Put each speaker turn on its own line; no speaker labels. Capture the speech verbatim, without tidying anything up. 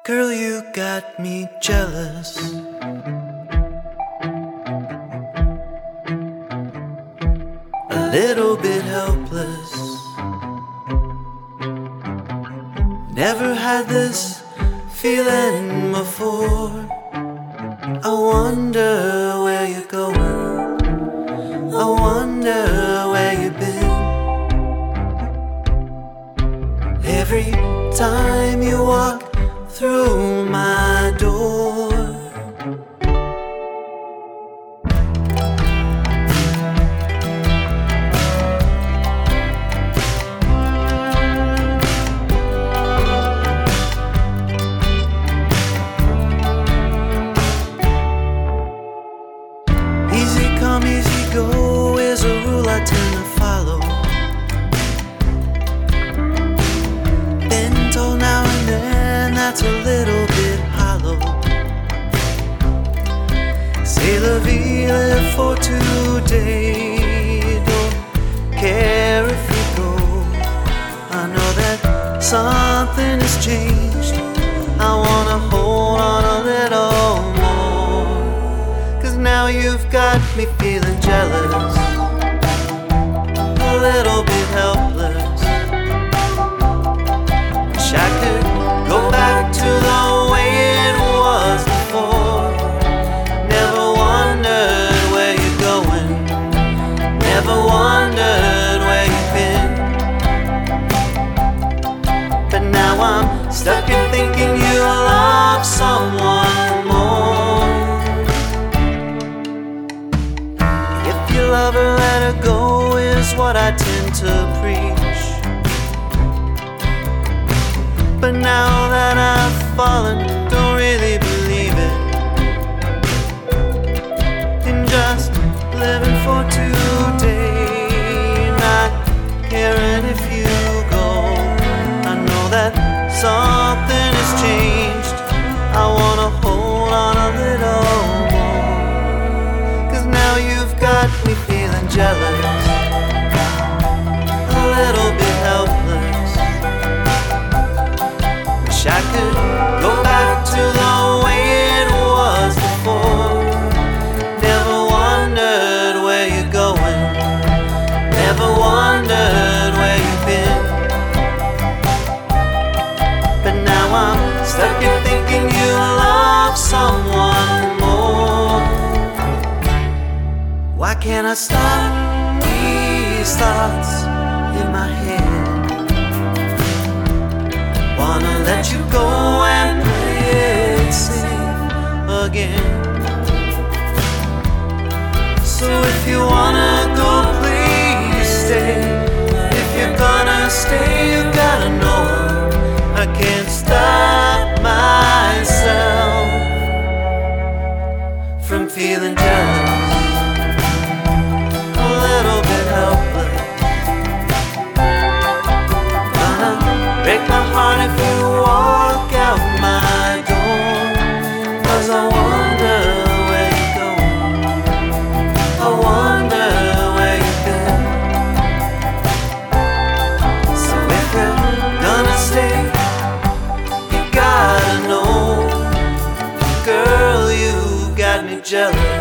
Girl, you got me jealous. A little bit helpless. Never had this feeling before. I wonder where you're going. I wonder where you've been. Every time you walk through my door, easy come, easy go is a rule I tend to follow. Been told now and then that's a little bit hollow. C'est la vie, live for today. Don't care if you go. I know that something has changed. I wanna hold on a little more. Cause now you've got me feeling jealous, a little bit helpless. Wish I could go back to the way it was before. Never wondered where you're going. Never wondered where you've been. But now I'm stuck in thinking you love someone more. If you love her, let her go is what I tend to preach. But now that I've fallen, don't really believe it. In just living for today, not caring if you go. I know that something has changed. I wanna hold on a little more. Cause now you've got me feeling jealous, a little bit helpless. I could go back to the way it was before. Never wondered where you're going. Never wondered where you've been. But now I'm stuck in thinking you love someone more. Why can't I stop these thoughts in my head? Wanna let you go and play it safe again. So if you wanna go, please stay. If you're gonna stay, you gotta know I can't stop myself from feeling jealous, a little bit helpless. Gonna break my heart if you walk out my door. Cause I wonder where you're going. I wonder where you've been. So if you're gonna stay, you gotta know, girl, you got me jealous.